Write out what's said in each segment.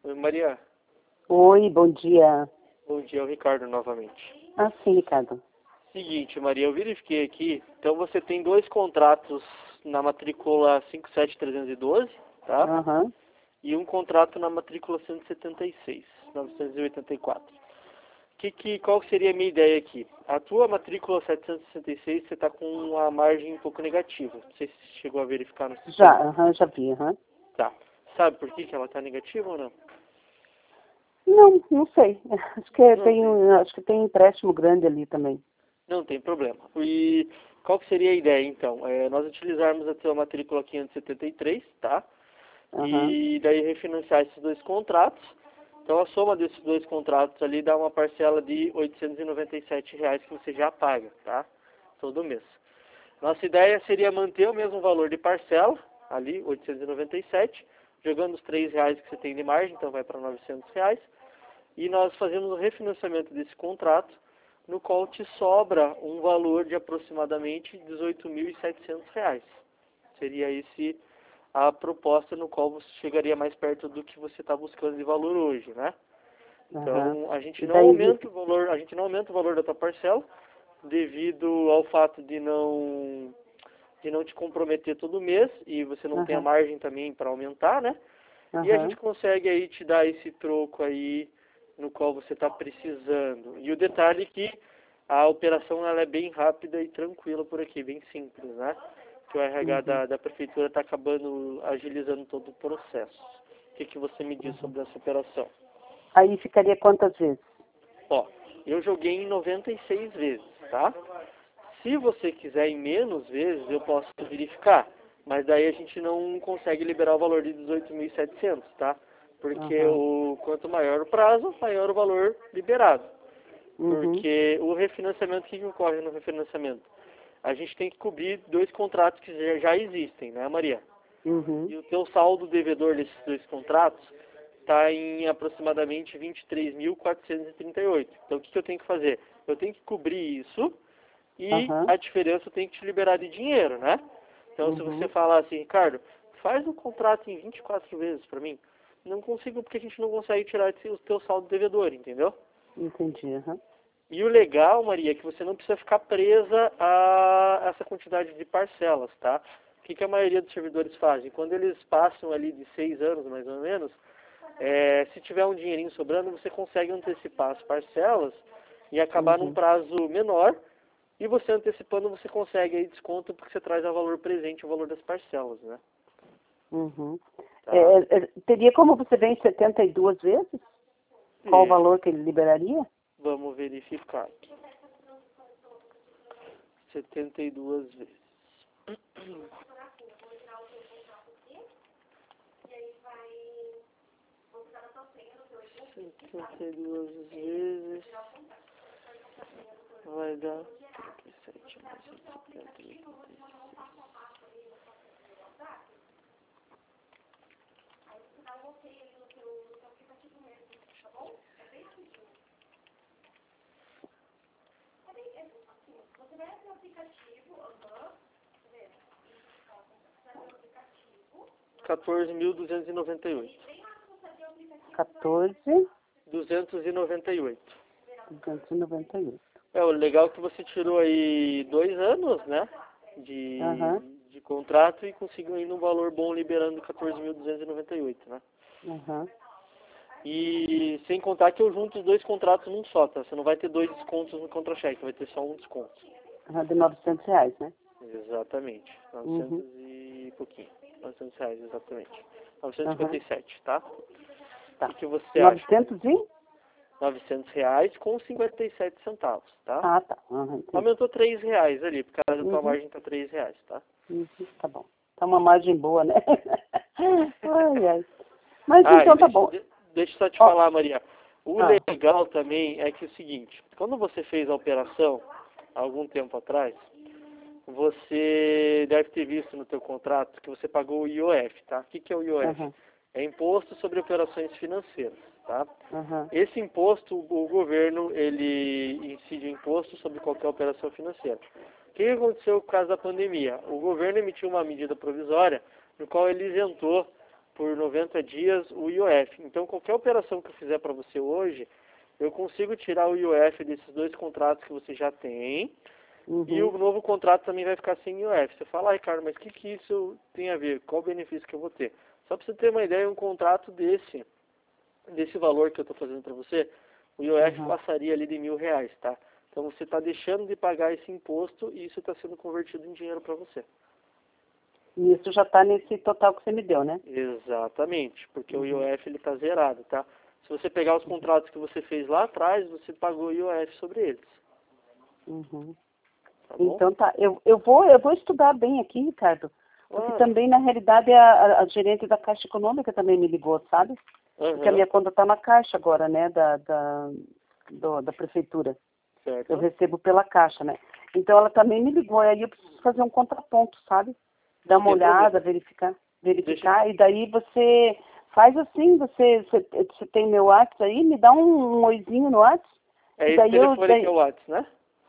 Oi, Maria. Oi, bom dia. Bom dia, é o Ricardo novamente. Ah, sim, Ricardo. Seguinte, Maria, eu verifiquei aqui. Então você tem dois contratos na matrícula 57312, tá? Aham. E um contrato na matrícula 176, 984. Qual seria a minha ideia aqui? A tua matrícula 766, você está com uma margem um pouco negativa. Não sei se você chegou a verificar no sistema. Já vi, aham. Tá. Sabe por que ela está negativa ou não? Não sei. Acho que Não tem, tem. acho que tem empréstimo grande ali também. Não tem problema. E qual que seria a ideia, então? Nós utilizarmos a tua matrícula 573, tá? Aham. E daí refinanciar esses dois contratos. Então a soma desses dois contratos ali dá uma parcela de R$ 897 que você já paga, tá? Todo mês. Nossa ideia seria manter o mesmo valor de parcela, ali, 897, jogando os R$ 3 que você tem de margem, então vai para R$ 900. E nós fazemos o refinanciamento desse contrato, no qual te sobra um valor de aproximadamente R$ 18.700. Seria esse a proposta no qual você chegaria mais perto do que você está buscando de valor hoje, né? Aham. Então, a gente E não daí, aumenta o valor da tua parcela, devido ao fato de não te comprometer todo mês, e você não tem a aham, margem também para aumentar, né? E a gente aham, consegue aí te dar esse troco aí no qual você está precisando. E o detalhe é que a operação ela é bem rápida e tranquila por aqui, bem simples, né? Que o RH uhum, da prefeitura está acabando agilizando todo o processo. O que você me diz uhum. sobre essa operação? Aí ficaria quantas vezes? Ó, eu joguei em 96 vezes, tá? Se você quiser em menos vezes, eu posso verificar. Mas daí a gente não consegue liberar o valor de 18.700, tá? Porque Aham. quanto maior o prazo, maior o valor liberado. Uhum, Porque o refinanciamento, o que ocorre no refinanciamento? A gente tem que cobrir dois contratos que já existem, né, Maria? uhum, E o teu saldo devedor desses dois contratos está em aproximadamente 23.438. Então, o que eu tenho que fazer? Eu tenho que cobrir isso e aham, a diferença eu tenho que te liberar de dinheiro, né? Então, se você uhum. falar assim, Ricardo, faz um contrato em 24 vezes para mim, não consigo porque a gente não consegue tirar o teu saldo devedor, entendeu? Entendi, aham. E o legal, Maria, é que você não precisa ficar presa a essa quantidade de parcelas, tá? O que a maioria dos servidores fazem? Quando eles passam ali de 6 anos, mais ou menos, se tiver um dinheirinho sobrando, você consegue antecipar as parcelas e acabar num Uhum, prazo menor. E você antecipando, você consegue aí desconto porque você traz a valor presente o valor das parcelas, né? uhum. Tá? Teria como você vem 72 vezes? Qual o Deixa, valor que ele liberaria? vamos verificar aqui. 72 vezes. 72 vezes vai dar 37 mais 170, 14.298. 14, 298. 298. O legal é que você tirou aí 2 anos, né? Aham, De contrato e conseguiu ainda um valor bom liberando 14.298, né? aham. E sem contar que eu junto os dois contratos num só, tá? Você não vai ter dois descontos no contra-cheque, vai ter só um desconto. Aham, de R$ 900, né? Exatamente. 900 Uhum, e pouquinho. R$ 900, exatamente. aham, 957, tá? tá. O que você acha? 900 e? R$ 900 com 57 centavos, tá? Ah, tá. Aham, entendi. Aumentou R$ 3 ali, por causa da tua Uhum, margem tá R$ 3, tá? uhum, tá bom. Tá uma margem boa, né? Ai, ai. Mas E então tá bom. deixa eu só te Ó, falar, Maria. O ah, legal também é que é o seguinte, quando você fez a operação, há algum tempo atrás, você deve ter visto no teu contrato que você pagou o IOF, tá? O que é o IOF? aham, É Imposto sobre Operações Financeiras, tá? aham, Esse imposto, o governo, ele incide o imposto sobre qualquer operação financeira. O que aconteceu por causa da pandemia? O governo emitiu uma medida provisória no qual ele isentou por 90 dias o IOF. Então, qualquer operação que eu fizer para você hoje, eu consigo tirar o IOF desses 2 contratos que você já tem, e o novo contrato também vai ficar sem IOF. Você fala, Ricardo, mas o que isso tem a ver? Qual o benefício que eu vou ter? Só para você ter uma ideia, um contrato desse valor que eu estou fazendo para você, o IOF passaria ali de R$1.000, tá? Então você está deixando de pagar esse imposto e isso está sendo convertido em dinheiro para você. E isso já está nesse total que você me deu, né? Exatamente, porque o IOF ele está zerado, tá? Se você pegar os contratos que você fez lá atrás, você pagou IOF sobre eles. Tá bom? Então tá, eu vou estudar bem aqui, Ricardo, porque também na realidade a gerente da Caixa Econômica também me ligou, sabe? Porque a minha conta está na Caixa agora, né, da Prefeitura. Certo. Eu recebo pela Caixa, né? Então ela também me ligou, aí eu preciso fazer um contraponto, sabe? Dar uma olhada, verificar, e daí você faz assim, você tem meu WhatsApp aí, me dá um oizinho no WhatsApp. É esse telefone que é o WhatsApp, né?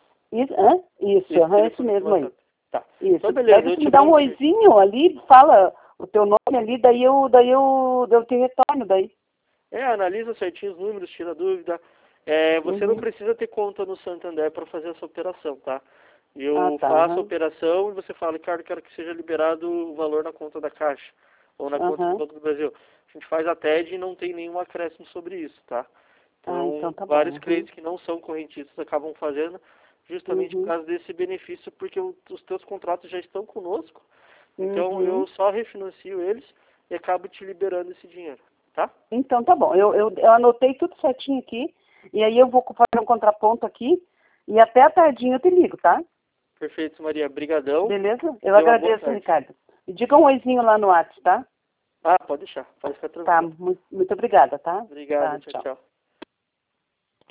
Isso mesmo aí. Tá. Isso. Então, beleza, daí você me dá um oizinho ali, fala o teu nome ali, daí eu te retorno daí. Analisa certinho os números, tira dúvida. Você não precisa ter conta no Santander para fazer essa operação, tá? Eu faço a operação e você fala, Ricardo, quero que seja liberado o valor na conta da Caixa ou na conta do Banco do Brasil. A gente faz a TED e não tem nenhum acréscimo sobre isso, tá? Então, tá vários clientes que não são correntistas acabam fazendo justamente por causa desse benefício, porque os teus contratos já estão conosco. Então, eu só refinancio eles e acabo te liberando esse dinheiro, tá? Então, tá bom. Eu anotei tudo certinho aqui, e aí eu vou fazer um contraponto aqui, e até a tardinha eu te ligo, tá? Perfeito, Maria. Brigadão. Beleza? Eu agradeço, Ricardo. E diga um oizinho lá no WhatsApp, tá? Pode deixar. Pode ficar tranquilo. Tá, muito obrigada, tá? Obrigado. Tá, Tchau.